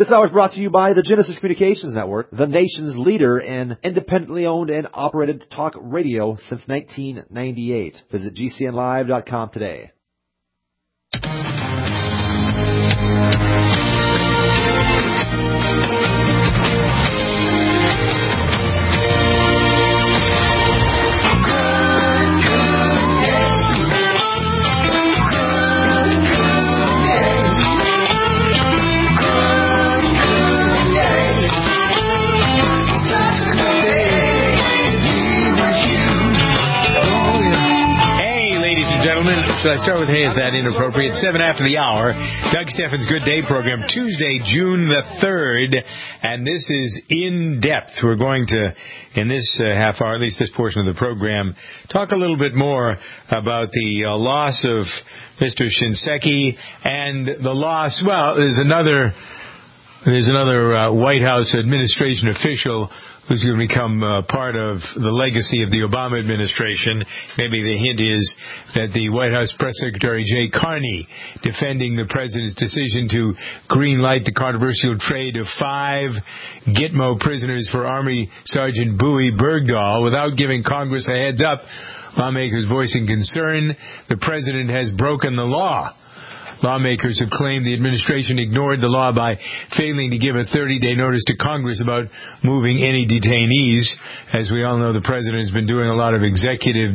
This hour is brought to you by the Genesis Communications Network, the nation's leader in independently owned and operated talk radio since 1998. Visit GCNlive.com today. Should I start with, hey, is that inappropriate? 7 after the hour. Doug Steffens' Good Day program, Tuesday, June the 3rd. And this is In Depth. We're going to, in this half hour, at least this portion of the program, talk a little bit more about the loss of Mr. Shinseki and the loss, well, there's another White House administration official who's going to become part of the legacy of the Obama administration. Maybe the hint is that the White House Press Secretary Jay Carney, defending the president's decision to greenlight the controversial trade of 5 Gitmo prisoners for Army Sergeant Bowie Bergdahl without giving Congress a heads up. Lawmakers voicing concern the president has broken the law. Lawmakers have claimed the administration ignored the law by failing to give a 30-day notice to Congress about moving any detainees. As we all know, the president has been doing a lot of executive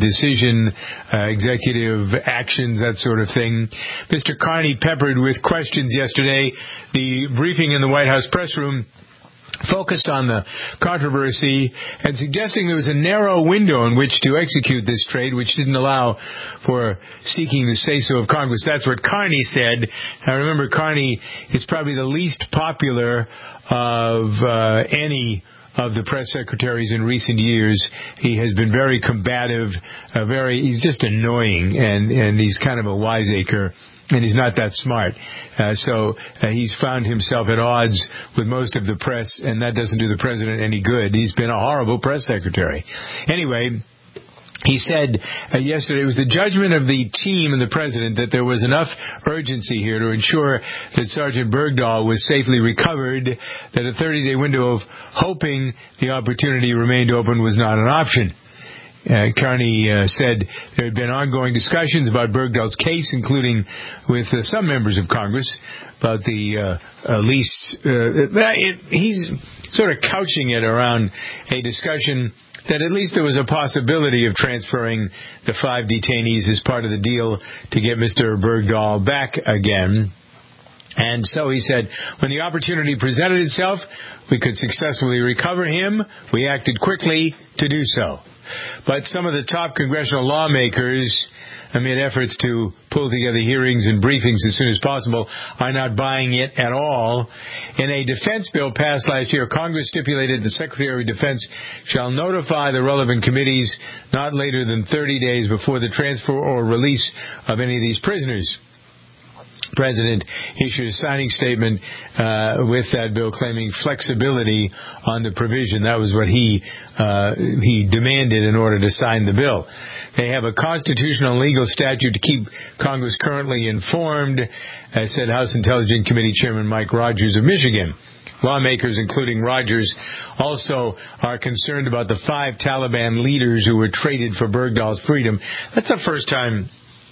actions, that sort of thing. Mr. Carney peppered with questions yesterday. The briefing in the White House press room focused on the controversy and suggesting there was a narrow window in which to execute this trade, which didn't allow for seeking the say-so of Congress. That's what Carney said. Now, remember, Carney is probably the least popular of any of the press secretaries in recent years. He has been very combative, he's just annoying, and he's kind of a wiseacre. And he's not that smart. So he's found himself at odds with most of the press, and that doesn't do the president any good. He's been a horrible press secretary. Anyway, he said yesterday it was the judgment of the team and the president that there was enough urgency here to ensure that Sergeant Bergdahl was safely recovered, that a 30-day window of hoping the opportunity remained open was not an option. Carney said there had been ongoing discussions about Bergdahl's case, including with some members of Congress, about the he's sort of couching it around a discussion that at least there was a possibility of transferring the 5 detainees as part of the deal to get Mr. Bergdahl back again. And so he said, when the opportunity presented itself, we could successfully recover him. We acted quickly to do so. But some of the top congressional lawmakers, amid efforts to pull together hearings and briefings as soon as possible, are not buying it at all. In a defense bill passed last year, Congress stipulated the Secretary of Defense shall notify the relevant committees not later than 30 days before the transfer or release of any of these prisoners. President issued a signing statement with that bill claiming flexibility on the provision. That was what he demanded in order to sign the bill. They have a constitutional and legal statute to keep Congress currently informed, said House Intelligence Committee Chairman Mike Rogers of Michigan. Lawmakers, including Rogers, also are concerned about the 5 Taliban leaders who were traded for Bergdahl's freedom. That's the first time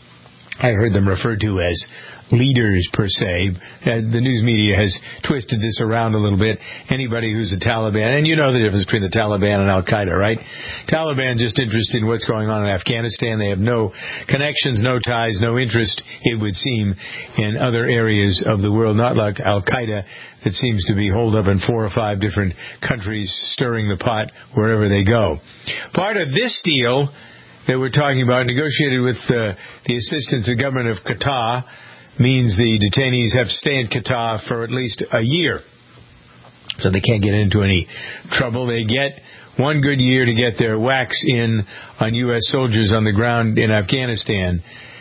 I heard them referred to as leaders, per se. The news media has twisted this around a little bit. Anybody who's a Taliban, and you know the difference between the Taliban and Al-Qaeda, right? Taliban just interested in what's going on in Afghanistan. They have no connections, no ties, no interest, it would seem, in other areas of the world, not like Al-Qaeda that seems to be holed up in 4 or 5 different countries, stirring the pot wherever they go. Part of this deal that we're talking about, negotiated with the assistance of the government of Qatar, means the detainees have to stay in Qatar for at least a year. So they can't get into any trouble. They get 1 good year to get their whacks in on U.S. soldiers on the ground in Afghanistan.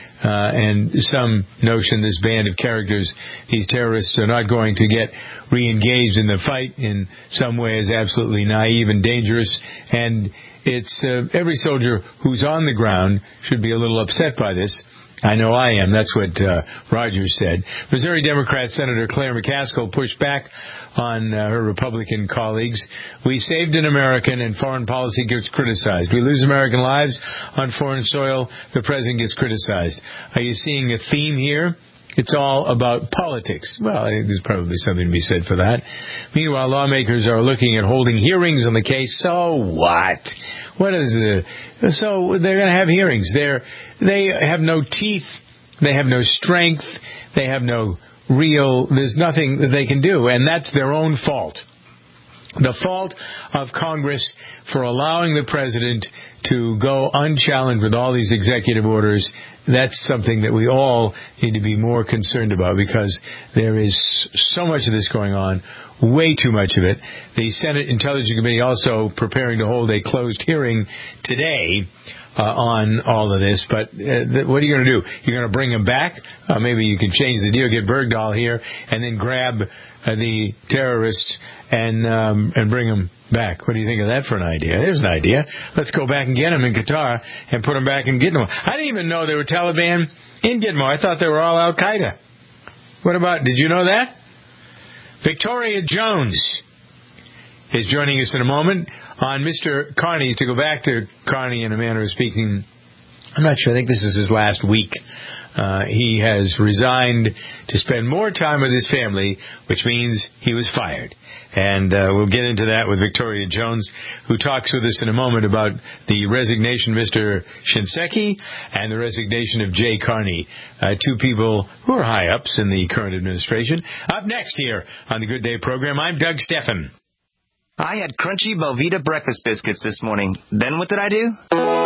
And some notion this band of characters, these terrorists, are not going to get re-engaged in the fight in some way is absolutely naive and dangerous. And it's every soldier who's on the ground should be a little upset by this. I know I am. That's what Rogers said. Missouri Democrat Senator Claire McCaskill pushed back on her Republican colleagues. We saved an American, and foreign policy gets criticized. We lose American lives on foreign soil. The president gets criticized. Are you seeing a theme here? It's all about politics. Well, I think there's probably something to be said for that. Meanwhile, lawmakers are looking at holding hearings on the case. So what? So they're going to have hearings. They have no teeth. They have no strength. They have there's nothing that they can do. And that's their own fault. The fault of Congress for allowing the president to go unchallenged with all these executive orders. That's something that we all need to be more concerned about, because there is so much of this going on, way too much of it. The Senate Intelligence Committee also preparing to hold a closed hearing today on all of this. But what are you going to do? You're going to bring him back? Maybe you can change the deal, get Bergdahl here, and then grab the terrorists and bring them back. What do you think of that for an idea? There's an idea. Let's go back and get them in Qatar and put them back in Gitmo. I didn't even know they were Taliban in Gitmo. I thought they were all Al-Qaeda. Did you know that? Victoria Jones is joining us in a moment on Mr. Carney. To go back to Carney in a manner of speaking, I'm not sure. I think this is his last week. He has resigned to spend more time with his family, which means he was fired. And we'll get into that with Victoria Jones, who talks with us in a moment about the resignation of Mr. Shinseki and the resignation of Jay Carney, two people who are high-ups in the current administration. Up next here on the Good Day program, I'm Doug Steffen. I had crunchy Belvita breakfast biscuits this morning. Then what did I do?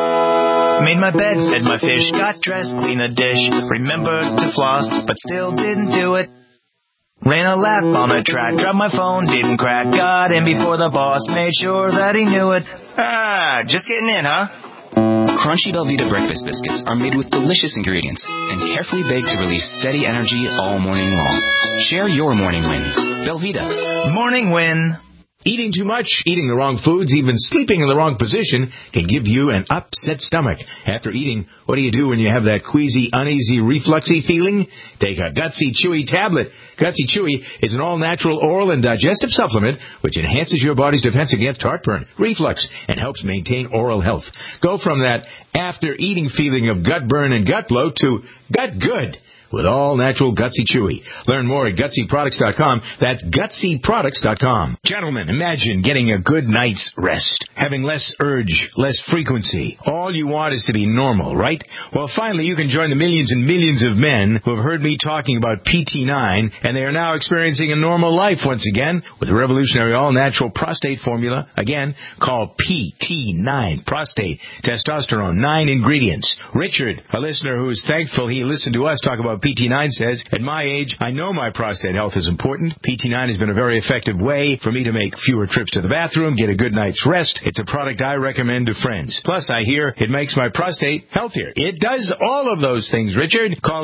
Made my bed, fed my fish, got dressed, cleaned the dish, remembered to floss, but still didn't do it. Ran a lap on the track, dropped my phone, didn't crack, got in before the boss, made sure that he knew it. Just getting in, huh? Crunchy Belvita breakfast biscuits are made with delicious ingredients and carefully baked to release steady energy all morning long. Share your morning win. Belvita. Morning win. Eating too much, eating the wrong foods, even sleeping in the wrong position can give you an upset stomach. After eating, what do you do when you have that queasy, uneasy, refluxy feeling? Take a Gutsy Chewy tablet. Gutsy Chewy is an all-natural oral and digestive supplement which enhances your body's defense against heartburn, reflux, and helps maintain oral health. Go from that after-eating feeling of gut burn and gut bloat to gut good with all-natural Gutsy Chewy. Learn more at GutsyProducts.com. That's GutsyProducts.com. Gentlemen, imagine getting a good night's rest, having less urge, less frequency. All you want is to be normal, right? Well, finally, you can join the millions and millions of men who have heard me talking about PT9, and they are now experiencing a normal life once again with the revolutionary all-natural prostate formula. Again, called PT9. Prostate, testosterone, 9 ingredients. Richard, a listener who is thankful he listened to us talk about PT9, says, at my age, I know my prostate health is important. PT9 has been a very effective way for me to make fewer trips to the bathroom, get a good night's rest. It's a product I recommend to friends. Plus, I hear it makes my prostate healthier. It does all of those things, Richard. Call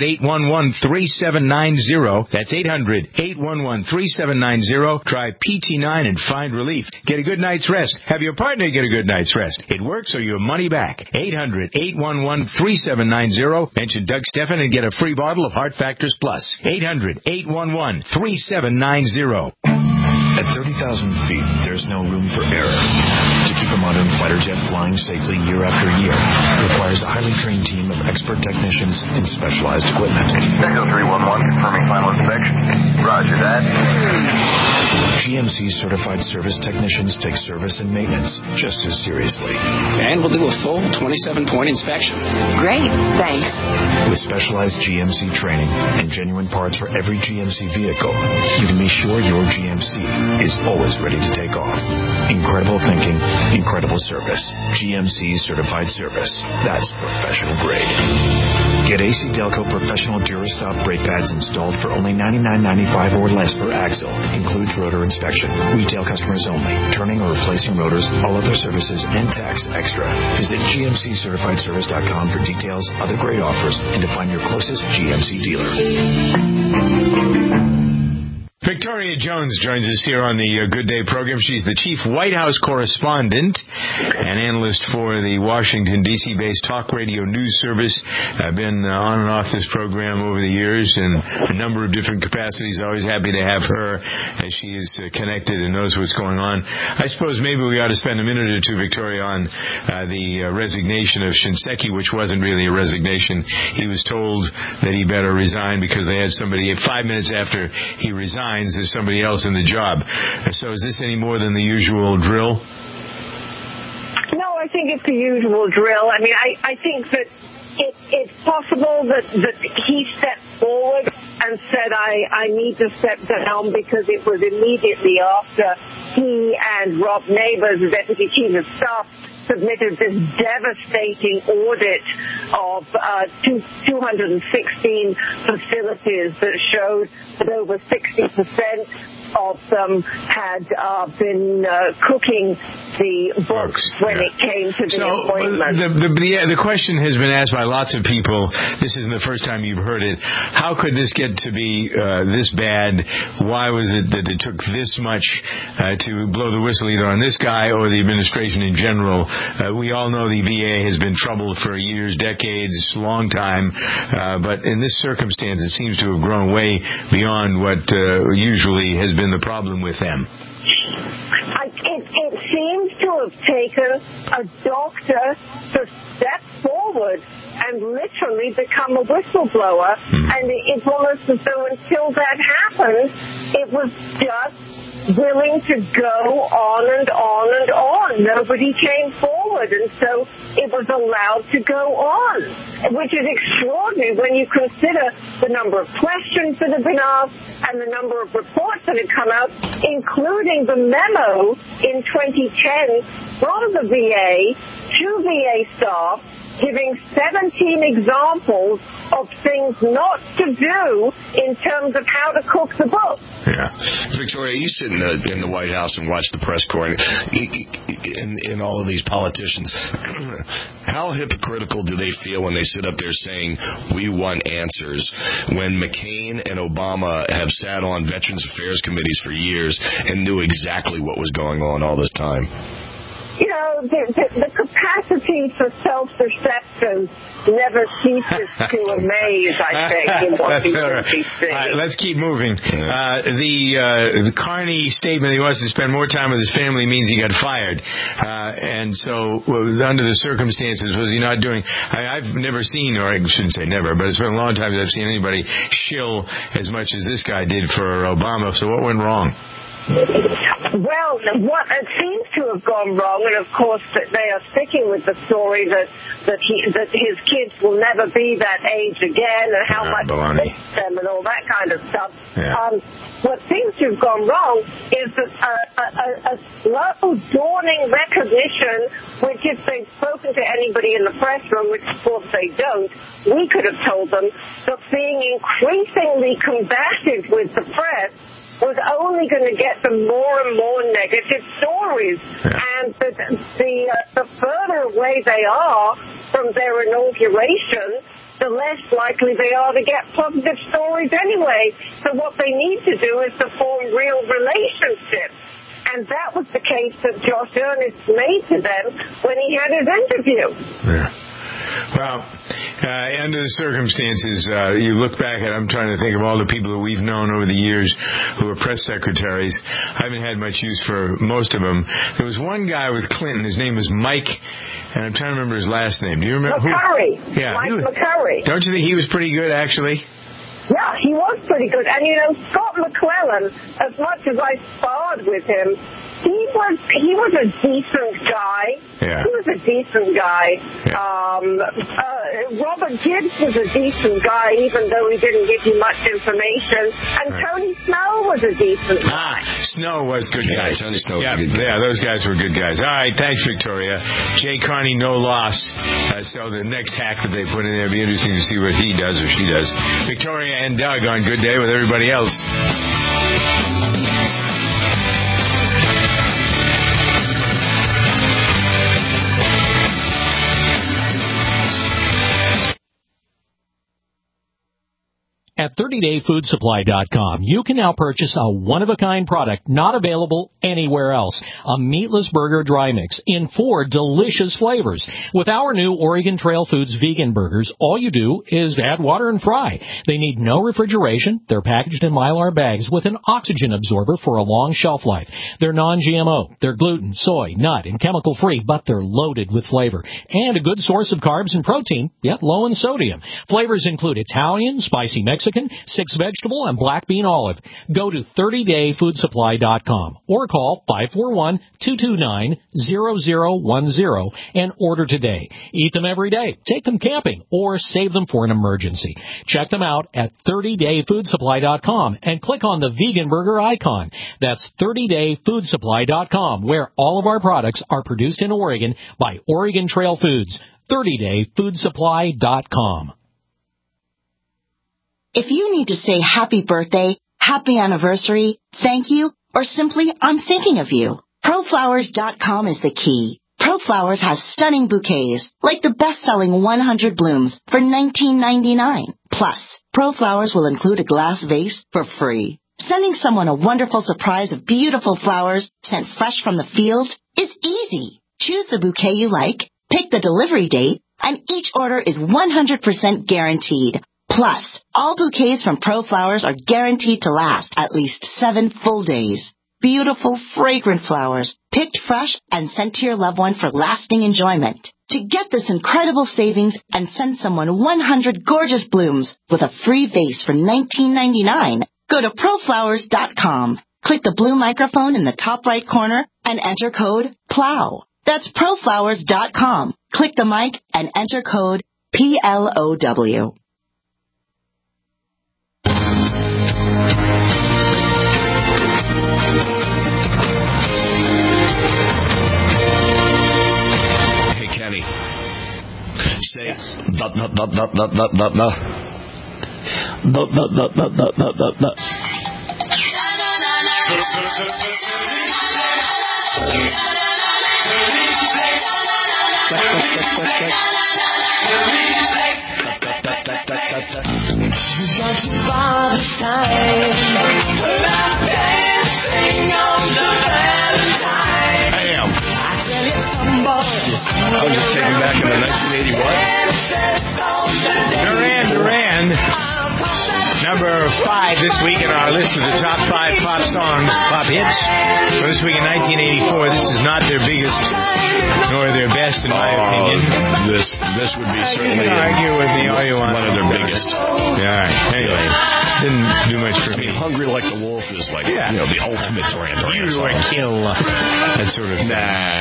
800-811-3790. That's 800-811-3790. Try PT9 and find relief. Get a good night's rest. Have your partner get a good night's rest. It works or your money back. 800-811-3790. Mention Doug Steffen and get a free bottle of Heart Factors Plus. 800-811-3790. At 30,000 feet, there's no room for error. To keep a modern fighter jet flying safely year after year requires a highly trained team of expert technicians and specialized equipment. Echo 311, confirming final inspection. Roger that. GMC certified service technicians take service and maintenance just as seriously. And we'll do a full 27-point inspection. Great, thanks. With specialized GMC training and genuine parts for every GMC vehicle, you can be sure your GMC is always ready to take off. Incredible thinking, incredible service. GMC certified service. That's professional grade. Get AC Delco professional Durastop brake pads installed for only $99.95 or less per axle. Includes rotor inspection. Retail customers only. Turning or replacing rotors, all other services, and tax extra. Visit GMCCertifiedService.com for details, other great offers, and to find your closest GMC dealer. Victoria Jones joins us here on the Good Day program. She's the chief White House correspondent and analyst for the Washington, D.C.-based talk radio news service. I've been on and off this program over the years in a number of different capacities. Always happy to have her as she is connected and knows what's going on. I suppose maybe we ought to spend a minute or two, Victoria, on the resignation of Shinseki, which wasn't really a resignation. He was told that he better resign because they had somebody 5 minutes after he resigned. There's somebody else in the job. So is this any more than the usual drill? No, I think it's the usual drill. I mean, I think that it's possible that he stepped forward and said, I need to step down because it was immediately after he and Rob Neighbors, the Deputy Chief of Staff, submitted this devastating audit of 216 facilities that showed that over 60% of them had been cooking the books when it came to the appointment. The question has been asked by lots of people. This isn't the first time you've heard it. How could this get to be this bad? Why was it that it took this much to blow the whistle either on this guy or the administration in general? We all know the VA has been troubled for years, decades, long time. But in this circumstance, it seems to have grown way beyond what usually has been the problem with them. It seems to have taken a doctor to step forward and literally become a whistleblower. And it's almost as though until that happened, it was just willing to go on and on and on. Nobody came forward, and so it was allowed to go on, which is extraordinary when you consider the number of questions that have been asked and the number of reports that have come out, including the memo in 2010 from the VA to VA staff giving 17 examples of things not to do in terms of how to cook the book. Yeah. Victoria, you sit in the White House and watch the press corps and all of these politicians. How hypocritical do they feel when they sit up there saying, we want answers, when McCain and Obama have sat on Veterans Affairs committees for years and knew exactly what was going on all this time? You know, the capacity for self-deception never ceases to amaze, I think, in Washington, D.C. All right, let's keep moving. The Carney statement he wants to spend more time with his family means he got fired. And so, under the circumstances, was he not doing... I've never seen, or I shouldn't say never, but it's been a long time since I've seen anybody shill as much as this guy did for Obama. So what went wrong? Well, what it seems to have gone wrong, and of course that they are sticking with the story that his kids will never be that age again, and how much it hits them and all that kind of stuff. Yeah. What seems to have gone wrong is that a slow dawning recognition, which if they'd spoken to anybody in the press room, which of course they don't, we could have told them, that being increasingly combative with the press was only going to get them more and more negative stories. Yeah. And the further away they are from their inauguration, the less likely they are to get positive stories anyway. So what they need to do is to form real relationships. And that was the case that Josh Earnest made to them when he had his interview. Yeah. Well, under the circumstances, you look back at, I'm trying to think of all the people that we've known over the years who were press secretaries. I haven't had much use for most of them. There was one guy with Clinton, his name was Mike, and I'm trying to remember his last name. Do you remember? McCurry. Yeah. Mike McCurry. Don't you think he was pretty good, actually? Yeah, he was pretty good. And, you know, Scott McClellan, as much as I sparred with him, he was a decent guy. Yeah. He was a decent guy. Yeah. Robert Gibbs was a decent guy, even though he didn't give you much information. And Tony Snow was a decent guy. Snow was good guy. Tony Snow was a good guy. Yeah, those guys were good guys. All right, thanks, Victoria. Jay Carney, no loss. So the next hack that they put in there, it'll be interesting to see what he does or she does. Victoria and Doug on Good Day with everybody else. At the 30dayfoodsupply.com, you can now purchase a one-of-a-kind product not available anywhere else. A meatless burger dry mix in 4 delicious flavors. With our new Oregon Trail Foods vegan burgers, all you do is add water and fry. They need no refrigeration. They're packaged in Mylar bags with an oxygen absorber for a long shelf life. They're non-GMO. They're gluten, soy, nut, and chemical-free, but they're loaded with flavor. And a good source of carbs and protein, yet low in sodium. Flavors include Italian, spicy Mexican, 6 vegetable, and black bean olive. Go to 30dayfoodsupply.com or call 541-229-0010 and order today. Eat them every day, take them camping, or save them for an emergency. Check them out at 30dayfoodsupply.com and click on the vegan burger icon. That's 30dayfoodsupply.com, where all of our products are produced in Oregon by Oregon Trail Foods. 30dayfoodsupply.com. If you need to say happy birthday, happy anniversary, thank you, or simply I'm thinking of you, ProFlowers.com is the key. ProFlowers has stunning bouquets, like the best-selling 100 blooms for $19.99. Plus, ProFlowers will include a glass vase for free. Sending someone a wonderful surprise of beautiful flowers sent fresh from the field is easy. Choose the bouquet you like, pick the delivery date, and each order is 100% guaranteed. Plus, all bouquets from ProFlowers are guaranteed to last at least 7 full days. Beautiful, fragrant flowers, picked fresh and sent to your loved one for lasting enjoyment. To get this incredible savings and send someone 100 gorgeous blooms with a free vase for $19.99, go to ProFlowers.com. Click the blue microphone in the top right corner and enter code PLOW. That's ProFlowers.com. Click the mic and enter code PLOW. Kenny, say yes. I was just taken back into 1980 what? Duran. Number 5 this week in our list of the top 5 pop songs, pop hits. For this week in 1984, this is not their biggest nor their best, in my opinion. This would be certainly you can argue with me all you want. One of their biggest. Yeah, all right. Anyway, didn't do much for me. Hungry Like the Wolf is like, the ultimate Duran song. You or kill. That sort of thing.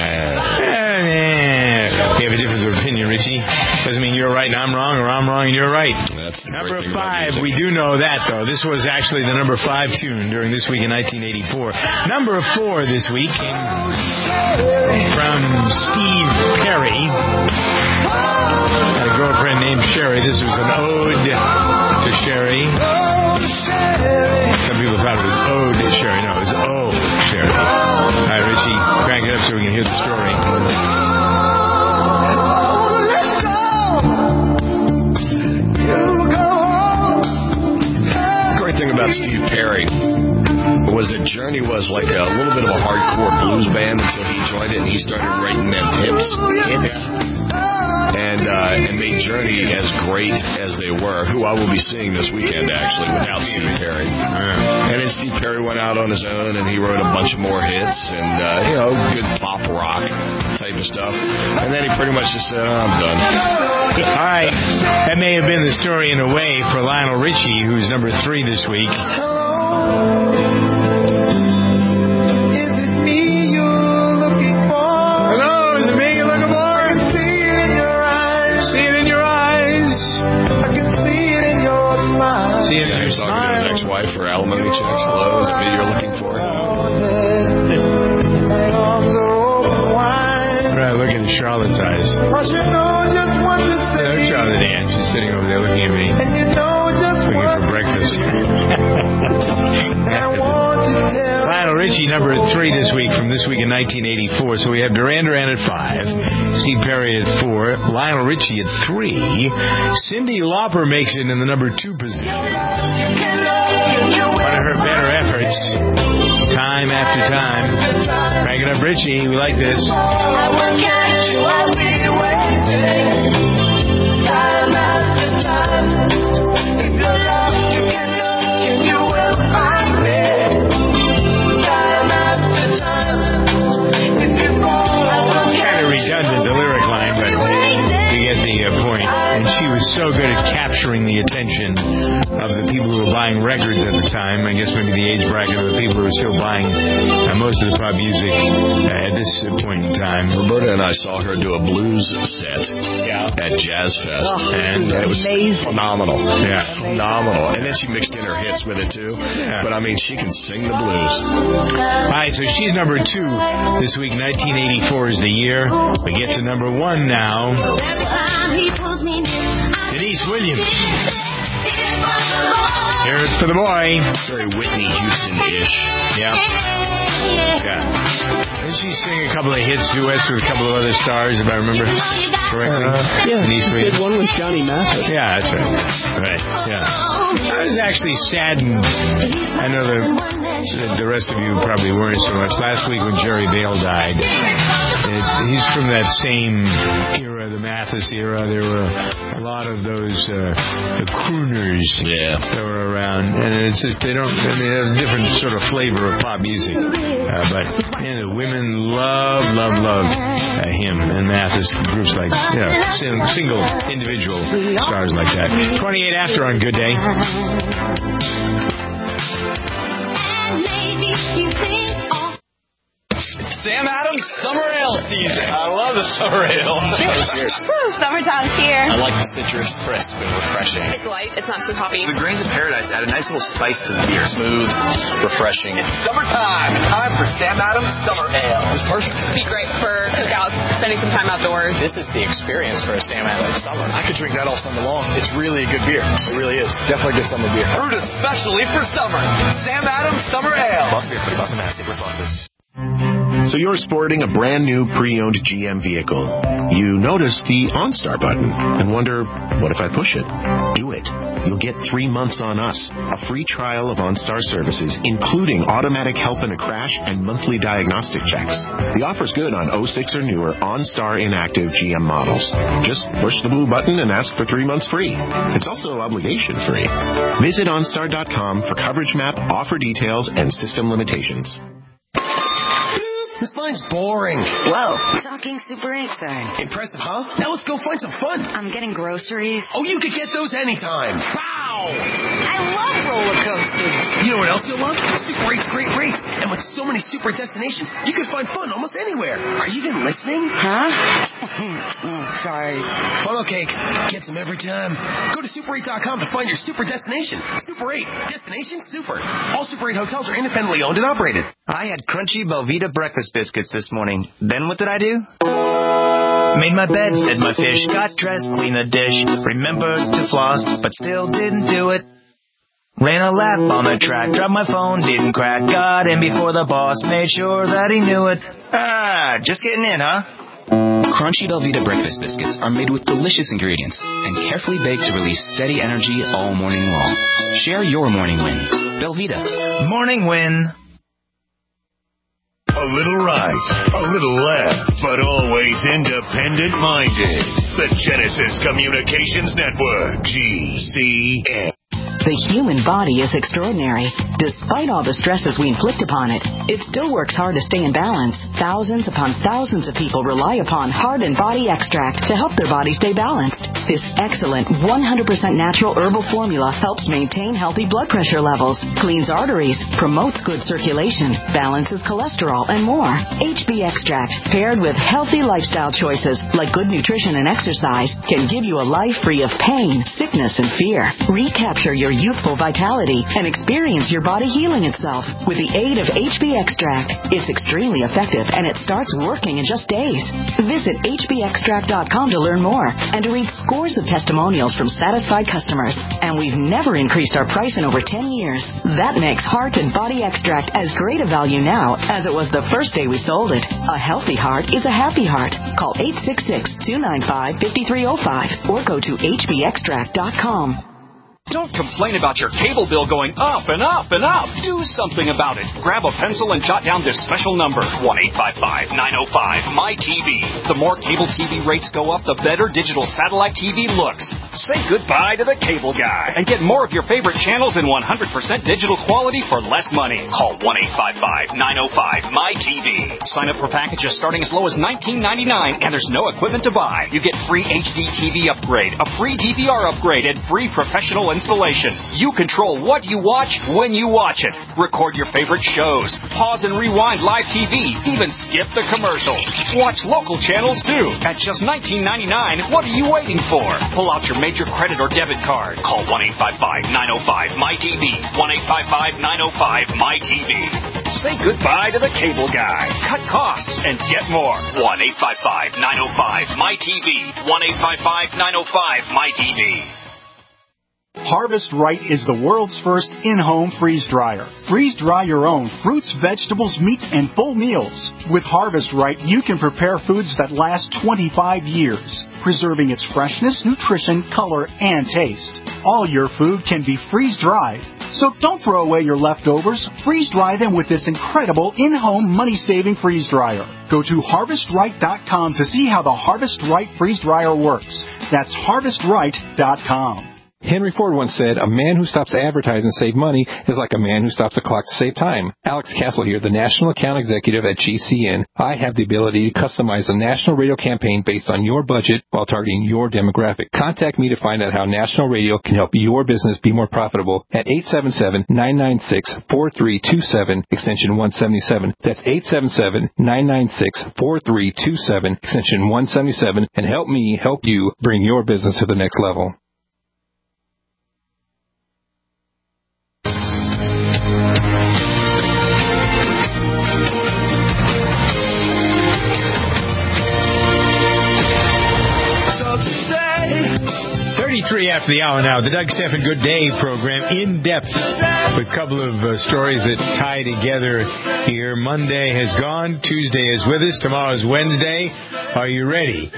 We have a difference of opinion, Richie. Doesn't mean you're right and I'm wrong, or I'm wrong and you're right. That's number 5. We do know that, though. This was actually the number 5 tune during this week in 1984. Number 4 this week came from Steve Perry. Had a girlfriend named Sherry. This was an ode to Sherry. Some people thought it was ode to Sherry. No, it was oh Sherry. All right, Richie, crank it up so we can hear the story. Great thing about Steve Perry was that Journey was like a little bit of a hardcore blues band until he joined it and he started writing them hits. And made Journey as great as they were, who I will be seeing this weekend, actually, without Steve Perry. And then Steve Perry went out on his own, and he wrote a bunch of more hits, and, good pop rock type of stuff. And then he pretty much just said, I'm done. All right. That may have been the story in a way for Lionel Richie, who's number 3 this week. He's talking to his ex-wife for alimony checks. Hello, is it me you're looking for? Right, look in Charlotte's eyes. Hello, Charlotte Ann. She's sitting over there looking at me. Looking for breakfast. Lionel Richie, number 3 this week from This Week in 1984. So we have Duran Duran at 5, Steve Perry at 4, Lionel Richie at 3. Cyndi Lauper makes it in the number 2 position. One of her better efforts, time after time. Crank it up, Richie. We like this. I will catch you, I'll be waiting. Time after time. If you're lost, you can look and you will find me. Time after time. If you fall, I will it's kind of redundant, the lyric line, but you get the point. And she was so good at capturing the attention of the people who were buying records at the time. I guess maybe the age bracket of the people who were still buying most of the pop music at this point in time. Roberta and I saw her do a blues set at Jazz Fest, and it was phenomenal. Yeah, phenomenal. And then she mixed in her hits with it too. Yeah. But I mean, she can sing the blues. All right, so she's number 2 this week. 1984 is the year. We get to number 1 now. Denise Williams. Here's for the boy. Very Whitney Houston-ish. Yeah. Didn't she sing a couple of hits, duets with a couple of other stars, if I remember correctly? Yeah, she did one with Johnny Mathis. Yeah, that's right. Right, yeah. I was actually saddened. I know the rest of you probably weren't so much. Last week when Jerry Bale died, he's from that same era, the Mathis era. There were a lot of those the crooners that were around, and it's just they have a different sort of flavor of pop music. But the women love him and Mathis, groups like single individual stars like that. 28 after on Good Day. Sam Adams Summer Ale season. I love the summer ale. Cheers. Summertime's here. I like the citrus, crisp and refreshing. It's light. It's not too hoppy. The grains of paradise add a nice little spice to the beer. Smooth, refreshing. It's summertime. Time for Sam Adams Summer Ale. It's perfect. It'd be great for cookouts, spending some time outdoors. This is the experience for a Sam Adams summer. I could drink that all summer long. It's really a good beer. It really is. Definitely good summer beer. Brewed especially for summer. Sam Adams Summer Ale. Must be a pretty Boston Mastic. Wisconsin. So you're sporting a brand new pre-owned GM vehicle. You notice the OnStar button and wonder, what if I push it? Do it. You'll get 3 months on us, a free trial of OnStar services, including automatic help in a crash and monthly diagnostic checks. The offer's good on 06 or newer OnStar inactive GM models. Just push the blue button and ask for 3 months free. It's also obligation free. Visit OnStar.com for coverage map, offer details, and system limitations. This line's boring. Whoa. Talking Super 8 thing. Impressive, huh? Now let's go find some fun. I'm getting groceries. Oh, you could get those anytime. Wow! I love roller coasters. You know what else you'll love? Super 8's great rates. And with so many super destinations, you can find fun almost anywhere. Are you even listening? Huh? Sorry. Funnel cake. Get some every time. Go to Super8.com to find your super destination. Super 8. Destination super. All Super 8 hotels are independently owned and operated. I had crunchy Belvita breakfast biscuits this morning. Then what did I do? Made my bed, fed my fish, got dressed, cleaned the dish, remembered to floss, but still didn't do it. Ran a lap on the track, dropped my phone, didn't crack, got in before the boss, made sure that he knew it. Just getting in, huh? Crunchy Belvita breakfast biscuits are made with delicious ingredients and carefully baked to release steady energy all morning long. Share your morning win. Belvita. Morning win. A little right, a little left, but always independent-minded. The Genesis Communications Network, GCN. The human body is extraordinary. Despite all the stresses we inflict upon it, it still works hard to stay in balance. Thousands upon thousands of people rely upon Heart and Body Extract to help their body stay balanced. This excellent 100% natural herbal formula helps maintain healthy blood pressure levels, cleans arteries, promotes good circulation, balances cholesterol, and more. HB Extract, paired with healthy lifestyle choices like good nutrition and exercise, can give you a life free of pain, sickness, and fear. Recapture your youthful vitality and experience your body healing itself with the aid of HB Extract. It's extremely effective, and it starts working in just days. Visit hbextract.com to learn more and to read scores of testimonials from satisfied customers. And we've never increased our price in over 10 years. That makes Heart and Body Extract as great a value now as it was the first day we sold it. A healthy heart is a happy heart. Call 866-295-5305 or go to hbextract.com. Don't complain about your cable bill going up and up and up. Do something about it. Grab a pencil and jot down this special number, 1-855-905-MY-TV. The more cable TV rates go up, the better digital satellite TV looks. Say goodbye to the cable guy and get more of your favorite channels in 100% digital quality for less money. Call 1-855-905-MY-TV. Sign up for packages starting as low as $19.99, and there's no equipment to buy. You get free HD TV upgrade, a free DVR upgrade, and free professional installation. You control what you watch when you watch it. Record your favorite shows. Pause and rewind live TV. Even skip the commercials. Watch local channels too. At just $19.99, what are you waiting for? Pull out your major credit or debit card. Call 1-855-905-MY-TV. 1-855-905-MY-TV. Say goodbye to the cable guy. Cut costs and get more. 1-855-905-MY-TV. 1-855-905-MY-TV. Harvest Right is the world's first in-home freeze dryer. Freeze dry your own fruits, vegetables, meats, and full meals. With Harvest Right, you can prepare foods that last 25 years, preserving its freshness, nutrition, color, and taste. All your food can be freeze-dried. So don't throw away your leftovers. Freeze-dry them with this incredible in-home money-saving freeze dryer. Go to HarvestRight.com to see how the Harvest Right freeze dryer works. That's HarvestRight.com. Henry Ford once said, a man who stops to advertise and save money is like a man who stops a clock to save time. Alex Castle here, the National Account Executive at GCN. I have the ability to customize a national radio campaign based on your budget while targeting your demographic. Contact me to find out how national radio can help your business be more profitable at 877-996-4327, extension 177. That's 877-996-4327, extension 177, and help me help you bring your business to the next level. After the hour now, the Doug Stephan Good Day program, in depth, with a couple of stories that tie together here. Monday has gone, Tuesday is with us, tomorrow's Wednesday. Are you ready?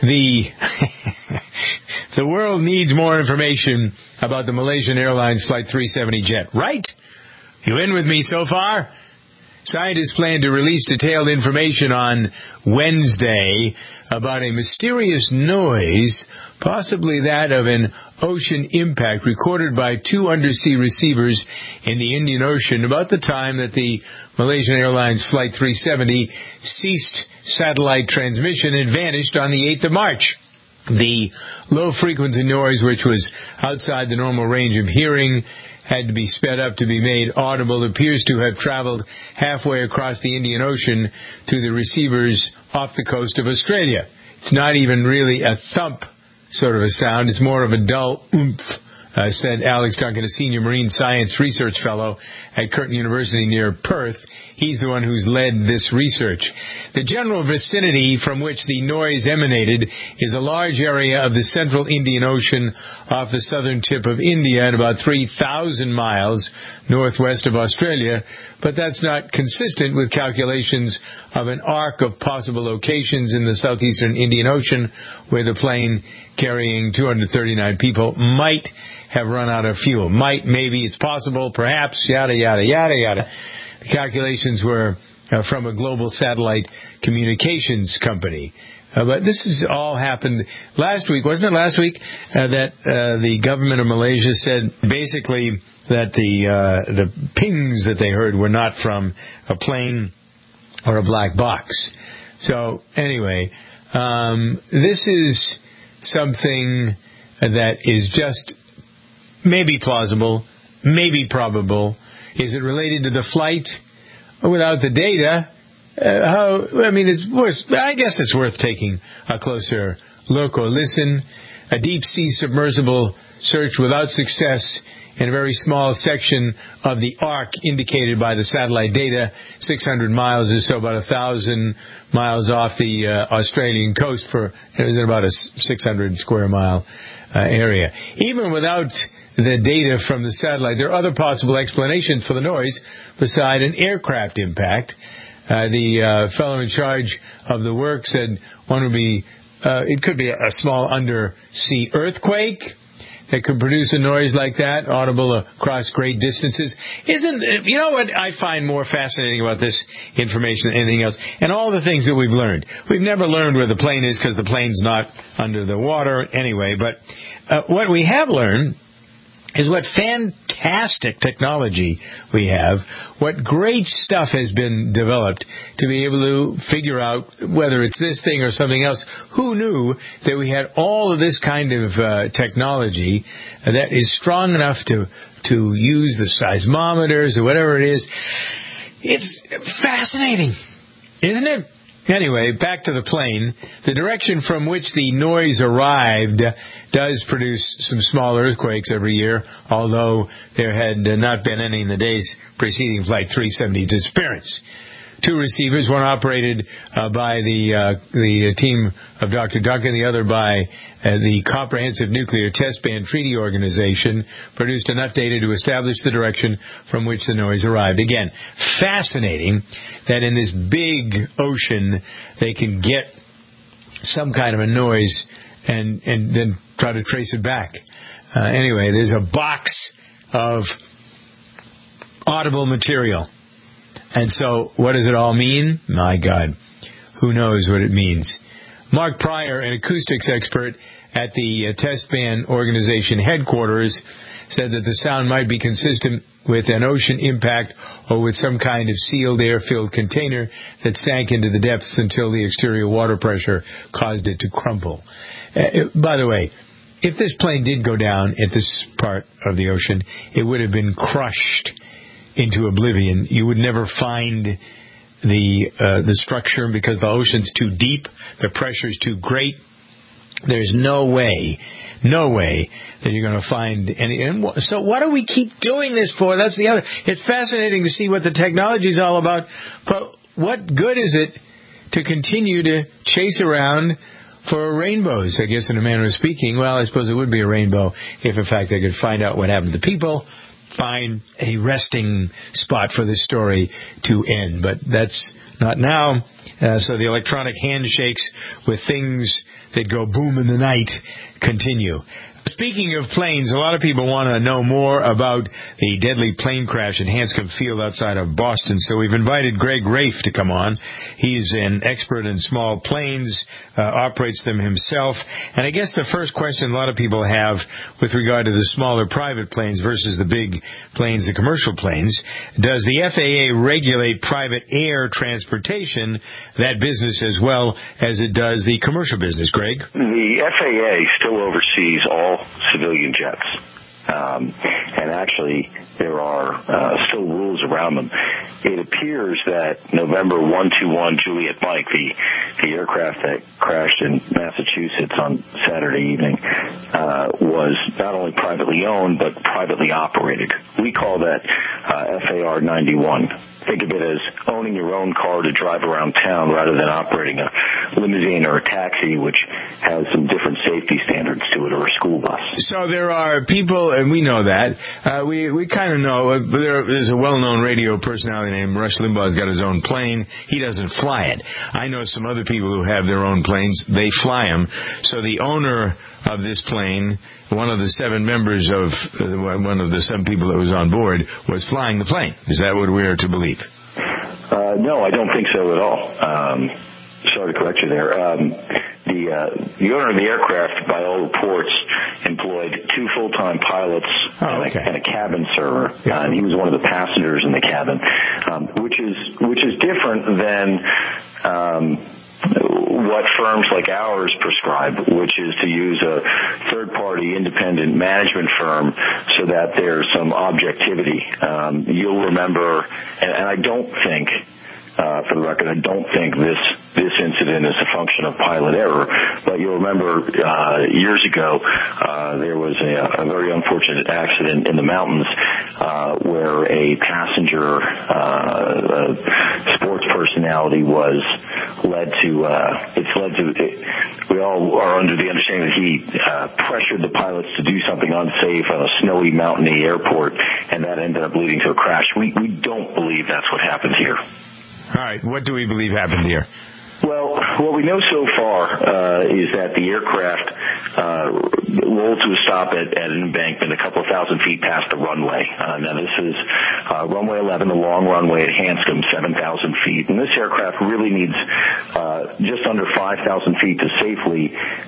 The world needs more information about the Malaysian Airlines Flight 370 jet, right? You in with me so far? Scientists plan to release detailed information on Wednesday about a mysterious noise, possibly that of an ocean impact, recorded by two undersea receivers in the Indian Ocean about the time that the Malaysian Airlines Flight 370 ceased satellite transmission and vanished on the 8th of March. The low-frequency noise, which was outside the normal range of hearing, had to be sped up to be made audible, appears to have traveled halfway across the Indian Ocean to the receivers off the coast of Australia. It's not even really a thump sort of a sound. It's more of a dull oomph, said Alex Duncan, a senior marine science research fellow at Curtin University near Perth. He's the one who's led this research. The general vicinity from which the noise emanated is a large area of the central Indian Ocean off the southern tip of India and about 3,000 miles northwest of Australia, but that's not consistent with calculations of an arc of possible locations in the southeastern Indian Ocean where the plane carrying 239 people might have run out of fuel. Might, maybe, it's possible, perhaps, yada, yada, yada, yada. The calculations were from a global satellite communications company. But this has all happened last week. Wasn't it last week that the government of Malaysia said basically that the pings that they heard were not from a plane or a black box? So anyway, this is something that is just maybe plausible, maybe probable. Is it related to the flight? Without the data, I guess it's worth taking a closer look or listen. A deep-sea submersible search without success in a very small section of the arc indicated by the satellite data, 600 miles or so, about 1,000 miles off the Australian coast for, it was about a 600 square mile area. Even without the data from the satellite, there are other possible explanations for the noise beside an aircraft impact. The fellow in charge of the work said one would be, it could be a small undersea earthquake that could produce a noise like that, audible across great distances. You know what I find more fascinating about this information than anything else? And all the things that we've learned. We've never learned where the plane is because the plane's not under the water anyway. But what we have learned is what fantastic technology we have, what great stuff has been developed to be able to figure out whether it's this thing or something else. Who knew that we had all of this kind of technology that is strong enough to use the seismometers or whatever it is? It's fascinating, isn't it? Anyway, back to the plane. The direction from which the noise arrived does produce some small earthquakes every year, although there had not been any in the days preceding Flight 370 disappearance. 2 receivers, one operated by the team of Dr. Duncan, the other by the Comprehensive Nuclear Test Ban Treaty Organization, produced enough data to establish the direction from which the noise arrived. Again, fascinating that in this big ocean they can get some kind of a noise and then try to trace it back. Anyway, there's a box of audible material. And so, what does it all mean? My God, who knows what it means? Mark Pryor, an acoustics expert at the Test Ban Organization headquarters, said that the sound might be consistent with an ocean impact or with some kind of sealed air-filled container that sank into the depths until the exterior water pressure caused it to crumble. By the way, if this plane did go down at this part of the ocean, it would have been crushed into oblivion. You would never find the structure because the ocean's too deep, the pressure's too great. There's no way that you're going to find any. And so what do we keep doing this for? That's the other. It's fascinating to see what the technology is all about, but what good is it to continue to chase around for rainbows, I guess, in a manner of speaking? Well, I suppose it would be a rainbow if, in fact, they could find out what happened to people, find a resting spot for this story to end. But that's not now. So the electronic handshakes with things that go boom in the night continue. Speaking of planes, a lot of people want to know more about the deadly plane crash in Hanscom Field outside of Boston, so we've invited Greg Rafe to come on. He's an expert in small planes, operates them himself, and I guess the first question a lot of people have with regard to the smaller private planes versus the big planes, the commercial planes, does the FAA regulate private air transportation, that business as well as it does the commercial business? Greg? The FAA still oversees all civilian jets. And actually, there are still rules around them. It appears that November 121 Juliet Mike, the aircraft that crashed in Massachusetts on Saturday evening, was not only privately owned, but privately operated. We call that FAR 91. Think of it as owning your own car to drive around town rather than operating a limousine or a taxi, which has some different safety standards to it, or a school bus. So there are people, and we know that. We kind of know. There's a well-known radio personality named Rush Limbaugh has got his own plane. He doesn't fly it. I know some other people who have their own planes. They fly them. So the owner of this plane, one of the 7 members of one of the 7 people that was on board, was flying the plane. Is that what we are to believe? No, I don't think so at all. Sorry to correct you there. The owner of the aircraft, by all reports, employed 2 full-time pilots and a cabin server, and he was one of the passengers in the cabin, which is different than what firms like ours prescribe, which is to use a third-party independent management firm so that there's some objectivity. You'll remember, and I don't think For the record, I don't think this incident is a function of pilot error, but you'll remember years ago there was a very unfortunate accident in the mountains where a passenger sports personality was led to we all are under the understanding that he pressured the pilots to do something unsafe on a snowy, mountainy airport, and that ended up leading to a crash. We don't believe that's what happened here. All right, what do we believe happened here? Well, what we know so far is that the aircraft rolled to a stop at an embankment a couple of thousand feet past the runway. Now, this is runway 11, the long runway at Hanscom, 7,000 feet. And this aircraft really needs just under 5,000 feet to safely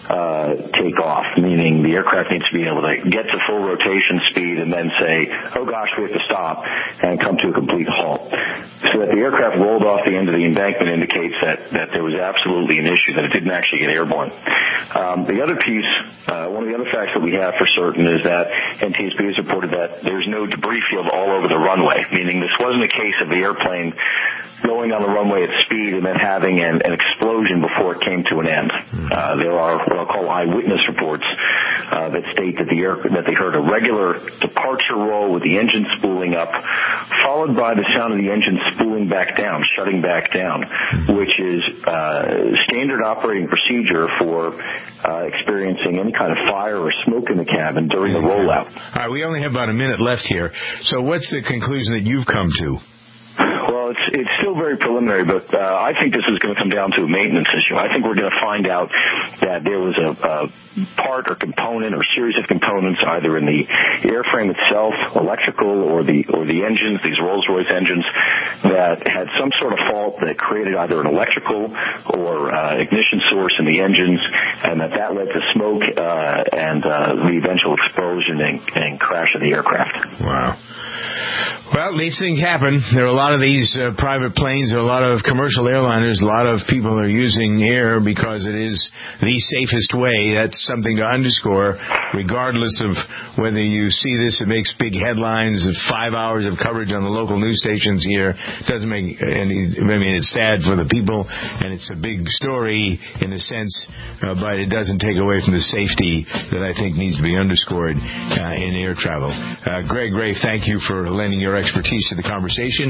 take off, meaning the aircraft needs to be able to get to full rotation speed and then say, oh, gosh, we have to stop and come to a complete halt. So that the aircraft rolled off the end of the embankment indicates that there was absolutely an issue, that it didn't actually get airborne. The other piece, one of the other facts that we have for certain is that NTSB has reported that there's no debris field all over the runway, meaning this wasn't a case of the airplane going on the runway at speed and then having an explosion before it came to an end. There are what I'll call eyewitness reports that state that they heard a regular departure roll with the engine spooling up, followed by the sound of the engine spooling back down, shutting back down, which is standard operating procedure for experiencing any kind of fire or smoke in the cabin during the rollout. All right, we only have about a minute left here. So what's the conclusion that you've come to? Well, it's still very preliminary, but I think this is going to come down to a maintenance issue. I think we're going to find out that there was a part or component or series of components either in the airframe itself, electrical, or the engines, these Rolls-Royce engines, that had some sort of fault that created either an electrical or ignition source in the engines, and that led to smoke and the eventual explosion and crash of the aircraft. Wow. Well, these things happen. There are a lot of these private planes, there are a lot of commercial airliners, a lot of people are using air because it is the safest way. That's something to underscore, regardless of whether you see this. It makes big headlines of 5 hours of coverage on the local news stations here. It doesn't make any, I mean, it's sad for the people, and it's a big story in a sense, but it doesn't take away from the safety that I think needs to be underscored in air travel. Greg Ray, thank you for lending your expertise to the conversation.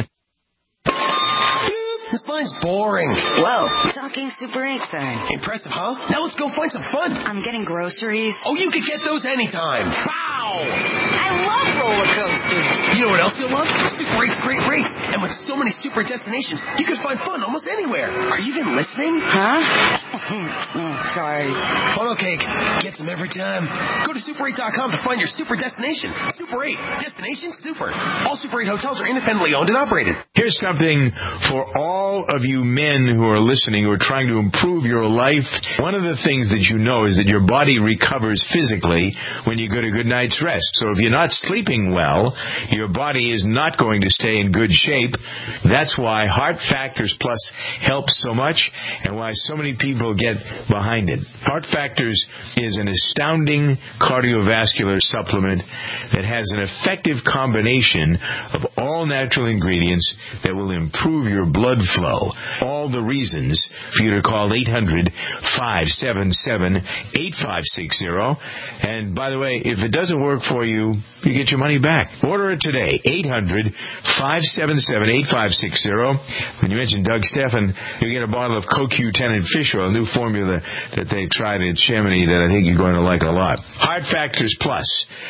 This line's boring. Whoa. Talking Super 8 thing. Impressive, huh? Now let's go find some fun. I'm getting groceries. Oh, you can get those anytime. Wow! I love roller coasters. You know what else you'll love? Super 8's great rates. And with so many super destinations, you can find fun almost anywhere. Are you even listening? Huh? Sorry. Funnel cake. Gets them every time. Go to Super8.com to find your super destination. Super 8. Destination super. All Super 8 hotels are independently owned and operated. Here's something for all of you men who are listening, who are trying to improve your life. One of the things that you know is that your body recovers physically when you get a good night's rest. So if you're not sleeping well, your body is not going to stay in good shape. That's why Heart Factors Plus helps so much and why so many people get behind it. Heart Factors is an astounding cardiovascular supplement that has an effective combination of all natural ingredients that will improve your blood flow. All the reasons for you to call 800-577-8560. And by the way, if it doesn't work for you, you get your money back. Order it today, 800-577-8560. When you mention Doug Stephan, you get a bottle of CoQ10 and fish oil, a new formula that they tried at Chamonix that I think you're going to like a lot. Heart Factors Plus,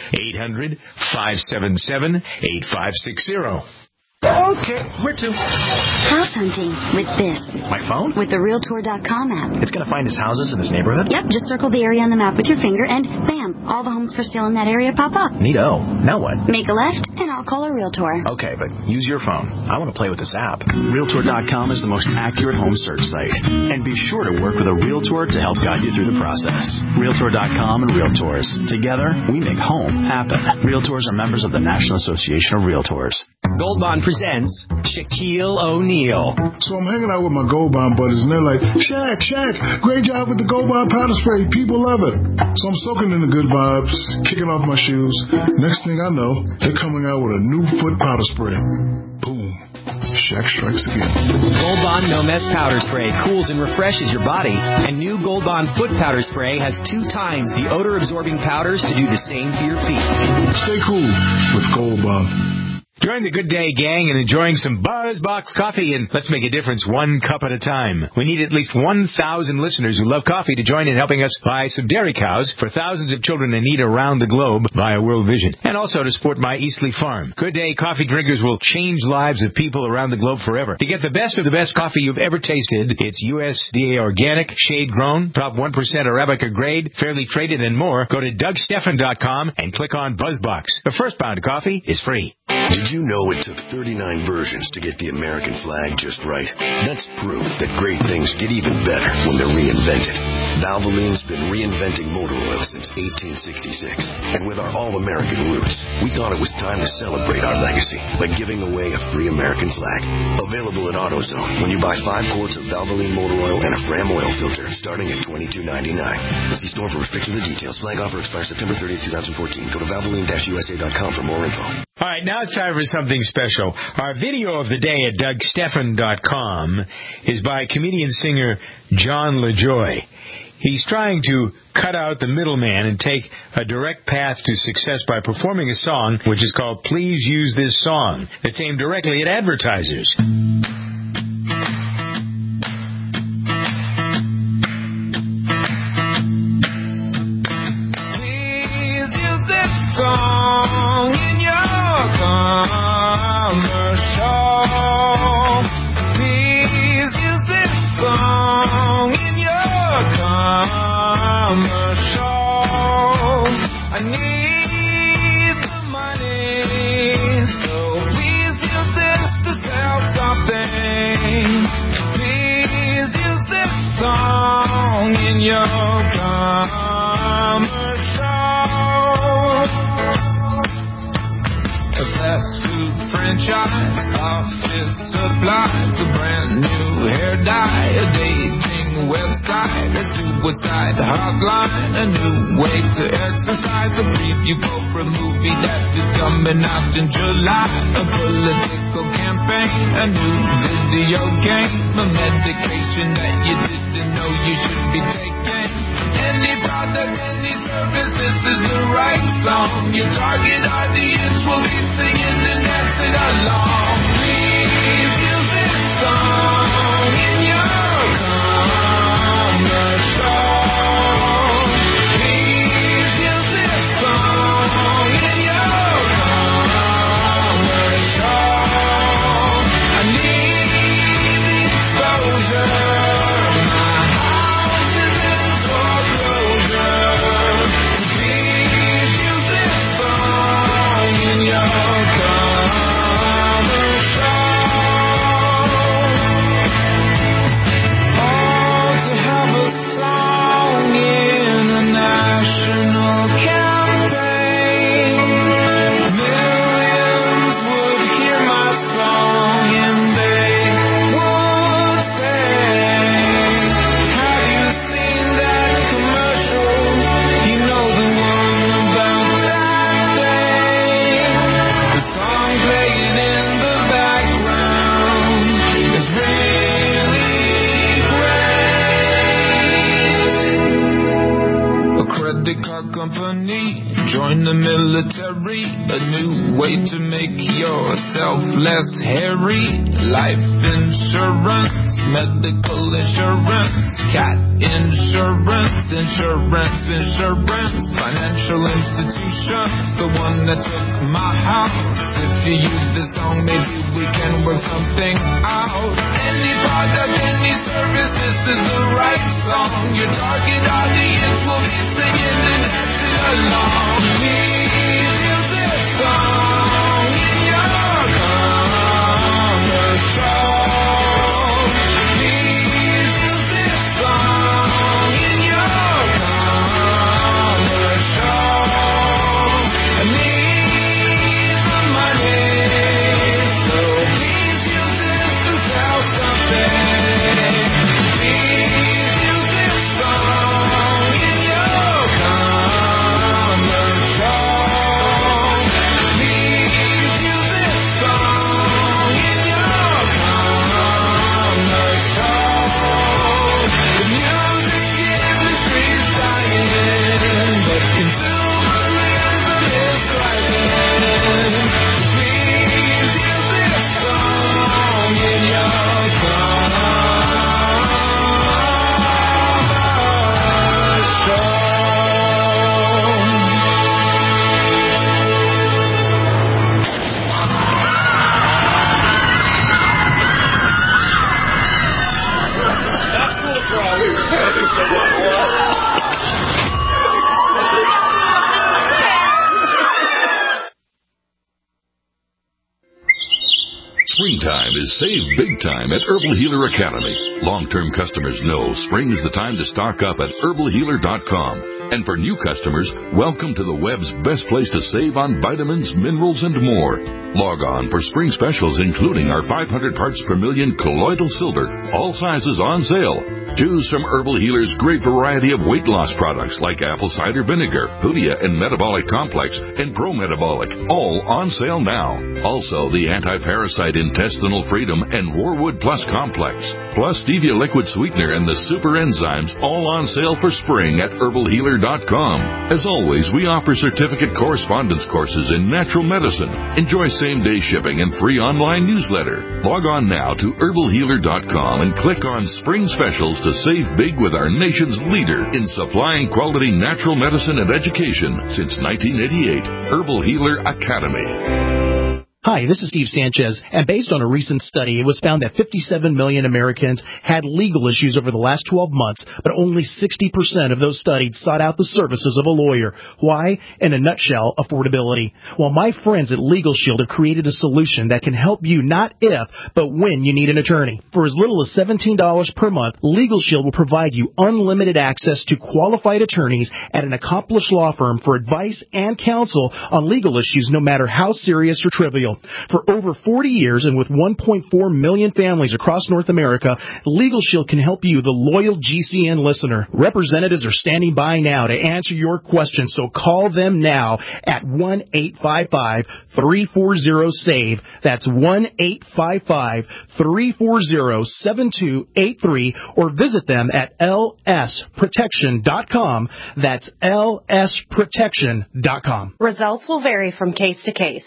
800-577-8560. Okay, where to? House hunting with this. My phone? With the Realtor.com app. It's going to find his houses in his neighborhood? Yep, just circle the area on the map with your finger and bam, all the homes for sale in that area pop up. Neato. Now what? Make a left and I'll call a Realtor. Okay, but use your phone. I want to play with this app. Realtor.com is the most accurate home search site. And be sure to work with a Realtor to help guide you through the process. Realtor.com and Realtors. Together, we make home happen. Realtors are members of the National Association of Realtors. Gold Bond presents Shaquille O'Neal. So I'm hanging out with my Gold Bond buddies, and they're like, Shaq, great job with the Gold Bond powder spray. People love it. So I'm soaking in the good vibes, kicking off my shoes. Next thing I know, they're coming out with a new foot powder spray. Boom. Shaq strikes again. Gold Bond No Mess Powder Spray cools and refreshes your body. And new Gold Bond Foot Powder Spray has 2 times the odor-absorbing powders to do the same for your feet. Stay cool with Gold Bond. Join the Good Day Gang in enjoying some BuzzBox coffee, and let's make a difference one cup at a time. We need at least 1,000 listeners who love coffee to join in helping us buy some dairy cows for thousands of children in need around the globe via World Vision, and also to support my Eastleigh farm. Good Day coffee drinkers will change lives of people around the globe forever. To get the best of the best coffee you've ever tasted, it's USDA organic, shade-grown, top 1% Arabica grade, fairly traded, and more. Go to DougStephan.com and click on BuzzBox. The first pound of coffee is free. Did you know it took 39 versions to get the American flag just right? That's proof that great things get even better when they're reinvented. Valvoline's been reinventing motor oil since 1866. And with our all-American roots, we thought it was time to celebrate our legacy by giving away a free American flag. Available at AutoZone when you buy 5 quarts of Valvoline motor oil and a Fram oil filter starting at $22.99. See store for restrictions and details. Flag offer expires September 30th, 2014. Go to Valvoline-USA.com for more info. All right, now it's time for something special. Our video of the day at DougStephan.com is by comedian-singer John LaJoy. He's trying to cut out the middleman and take a direct path to success by performing a song which is called Please Use This Song. It's aimed directly at advertisers. Please use this song in your commercial. Please use this song in your commercial. I need the money, so please use this to sell something. Please use this song in your commercial. A fast food franchise, office supplies, a brand new hair dye, a dating website, a suicide hotline, a new way to exercise, a preview for a movie that is coming out in July, a political campaign, a new video game, a medication that you didn't know you should be taking. Any product, any service, this is the right song. Your target audience will be singing and dancing along. Please use this song in your commercial. Please use this song in your commercial. I need the exposure. Company, join the military, a new way to make yourself less hairy. Life insurance, medical insurance, cat insurance, insurance, financial institution, the one that took my house. If you use this song, maybe we can work something out. Any product, any service, this is the right song. Your target audience will be singing and dancing along. Please use this song in your commercial. Please use this song in your commercial. I need the money, so please use this to sell something. Save big time at Herbal Healer Academy. Long-term customers know spring is the time to stock up at herbalhealer.com. And for new customers, welcome to the web's best place to save on vitamins, minerals, and more. Log on for spring specials, including our 500 parts per million colloidal silver, all sizes on sale. Choose from Herbal Healer's great variety of weight loss products like apple cider vinegar, Hoodia and Metabolic Complex, and Pro Metabolic, all on sale now. Also, the anti-parasite intestinal freedom and Warwood Plus Complex, plus stevia liquid sweetener and the super enzymes, all on sale for spring at herbalhealer.com. As always, we offer certificate correspondence courses in natural medicine. Enjoy same-day shipping and free online newsletter. Log on now to herbalhealer.com and click on Spring Specials to save big with our nation's leader in supplying quality natural medicine and education since 1988, Herbal Healer Academy. Hi, this is Steve Sanchez, and based on a recent study, it was found that 57 million Americans had legal issues over the last 12 months, but only 60% of those studied sought out the services of a lawyer. Why? In a nutshell, affordability. Well, my friends at Legal Shield have created a solution that can help you not if, but when you need an attorney. For as little as $17 per month, Legal Shield will provide you unlimited access to qualified attorneys at an accomplished law firm for advice and counsel on legal issues, no matter how serious or trivial. For over 40 years and with 1.4 million families across North America, Legal Shield can help you, the loyal GCN listener. Representatives are standing by now to answer your questions, so call them now at 1-855-340-SAVE. That's 1-855-340-7283, or visit them at lsprotection.com. That's lsprotection.com. Results will vary from case to case.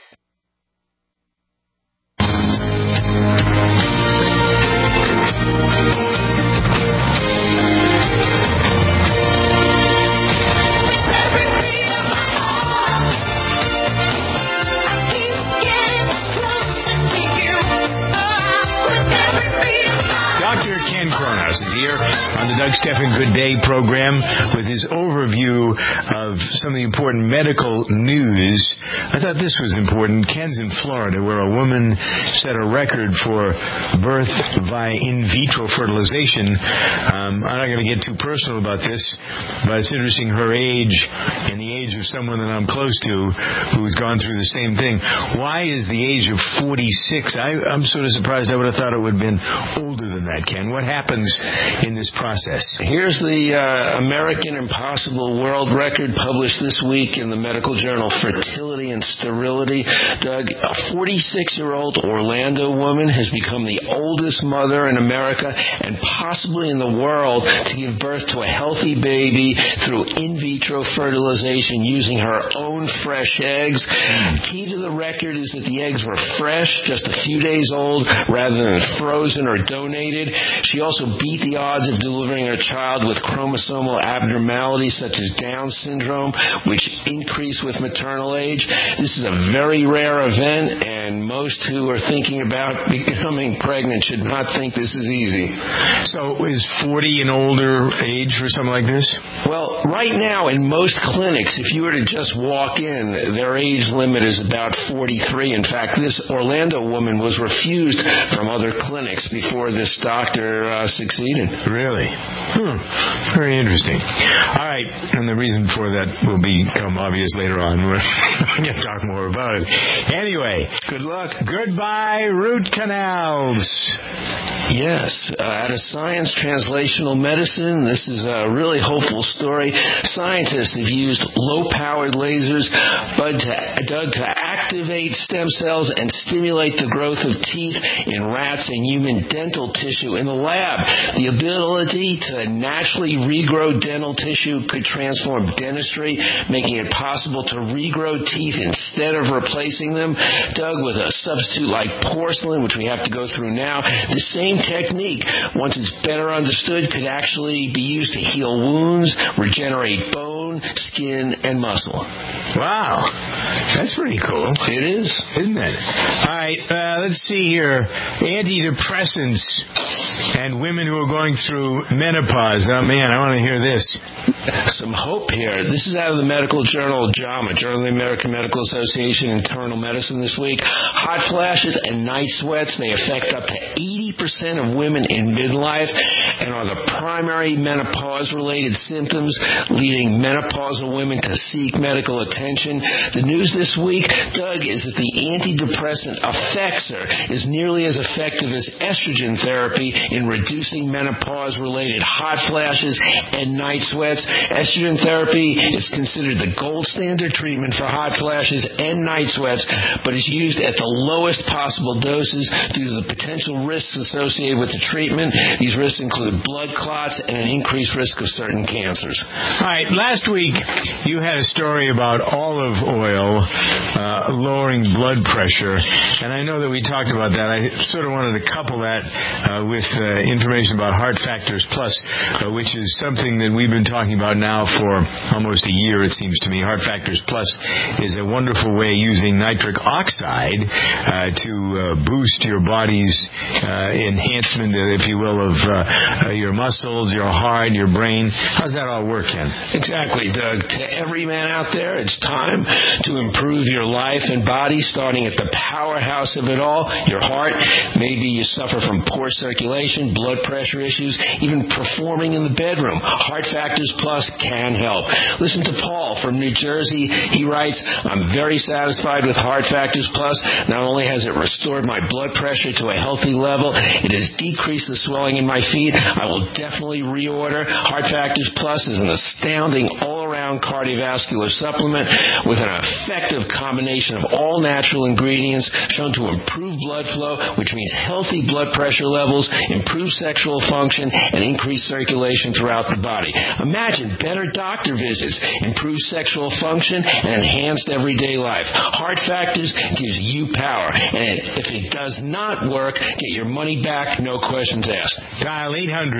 Dr. Ken Kronos is here on the Doug Stephan Good Day program with his overview of some of the important medical news. I thought this was important. Ken's in Florida, where a woman set a record for birth via in vitro fertilization. I'm not going to get too personal about this, but it's interesting her age and the age of someone that I'm close to who's gone through the same thing. Why is the age of 46? I'm sort of surprised. I would have thought it would have been older than that, Ken. What happens in this process? Here's the American Impossible World Record published this week in the medical journal Fertility and Sterility. Doug, a 46-year-old Orlando woman has become the oldest mother in America and possibly in the world to give birth to a healthy baby through in vitro fertilization using her own fresh eggs. Key to the record is that the eggs were fresh, just a few days old, rather than frozen or donated. She also beat the odds of delivering her child with chromosomal abnormalities such as Down syndrome, which increase with maternal age. This is a very rare event, and most who are thinking about becoming pregnant should not think this is easy. So is 40 an older age for something like this? Well, right now in most clinics, if you were to just walk in, their age limit is about 43. In fact, this Orlando woman was refused from other clinics before this doctor succeeded. Really? Very interesting. All right, and the reason for that will become obvious later on. We're going to talk more about it. Anyway, good luck. Goodbye, root canals. Yes, out of Science Translational Medicine, this is a really hopeful story. Scientists have used low-powered lasers, Doug, to activate stem cells and stimulate the growth of teeth in rats and human dental tissue in the lab. The ability to naturally regrow dental tissue could transform dentistry, making it possible to regrow teeth instead of replacing them. Doug, with a substitute like porcelain, which we have to go through now, the same technique, once it's better understood, could actually be used to heal wounds, regenerate bone, skin, and muscle. Wow. That's pretty cool. It is. Isn't it? All right, let's see here. Antidepressants and women who are going through menopause. Oh, man, I want to hear this. Some hope here. This is out of the medical journal JAMA, Journal of the American Medical Association Internal Medicine this week. Hot flashes and night sweats, they affect up to 80% of women in midlife and are the primary menopause-related symptoms, leading menopausal women to seek medical attention. The news this week, Doug, is that the antidepressant Effexor is nearly as effective as estrogen therapy in reducing menopause-related hot flashes and night sweats. Estrogen therapy is considered the gold standard treatment for hot flashes and night sweats, but is used at the lowest possible doses due to the potential risks associated with the treatment. These risks include blood clots and an increased risk of certain cancers. All right, last week you had a story about olive oil lowering blood pressure, and I know that we talked about that. I sort of wanted to couple that with information about Heart Factors Plus, which is something that we've been talking about now for almost a year, it seems to me. Heart Factors Plus is a wonderful way using nitric oxide to boost your body's enhancement, if you will, of your muscles, your heart, your brain. How's that all work, Ken? Exactly, Doug. To every man out there, it's time to improve your life and body, starting at the powerhouse of it all, your heart. Maybe you suffer from poor circulation, blood pressure issues, even performing in the bedroom. Heart Factors Plus can help. Listen to Paul from New Jersey. He writes, I'm very satisfied with Heart Factors Plus. Not only has it restored my blood pressure to a healthy level, it has decreased the swelling in my feet. I will definitely reorder. Heart Factors Plus is an astounding all-around cardiovascular supplement with an effective combination of all natural ingredients shown to improve blood flow, which means healthy blood pressure levels, improve sexual function, and increase circulation throughout the body. Imagine better doctor visits, improved sexual function, and enhanced everyday life. Heart Factors gives you power, and if it does not work, get your money back, no questions asked. Dial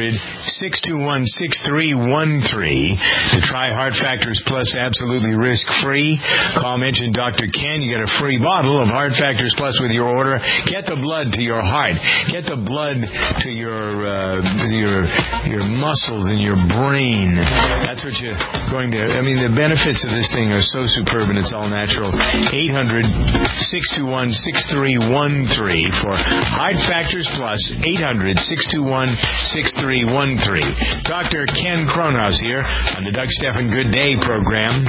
800-621-6313 to try Heart Factors Plus absolutely risk-free. Call, mention Dr. Ken. You get a free bottle of Heart Factors Plus with your order. Get the blood to your heart. Get the blood to your muscles and your brain. That's what you're going to... I mean, the benefits of this thing are so superb, and it's all natural. 800-621-6313 for Heart Factors Plus. 800-621-6313. Dr. Ken Cronhaus here on the Doug Stephan Good Day program.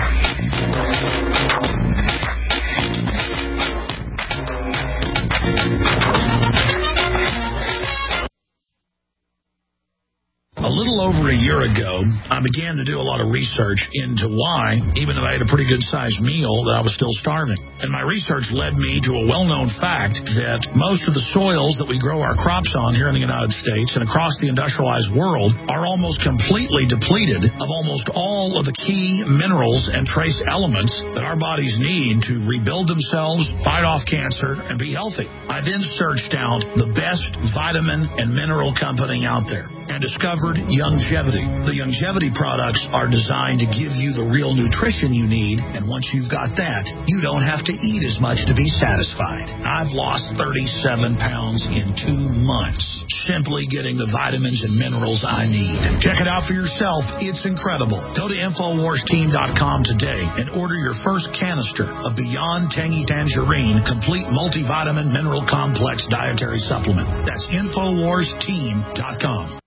A little over a year ago, I began to do a lot of research into why, even though I had a pretty good-sized meal, that I was still starving. And my research led me to a well-known fact that most of the soils that we grow our crops on here in the United States and across the industrialized world are almost completely depleted of almost all of the key minerals and trace elements that our bodies need to rebuild themselves, fight off cancer, and be healthy. I then searched out the best vitamin and mineral company out there and discovered Youngevity. The Youngevity products are designed to give you the real nutrition you need, and once you've got that, you don't have to eat as much to be satisfied. I've lost 37 pounds in 2 months, simply getting the vitamins and minerals I need. Check it out for yourself. It's incredible. Go to InfoWarsTeam.com today and order your first canister of Beyond Tangy Tangerine Complete Multivitamin Mineral Complex Dietary Supplement. That's InfoWarsTeam.com.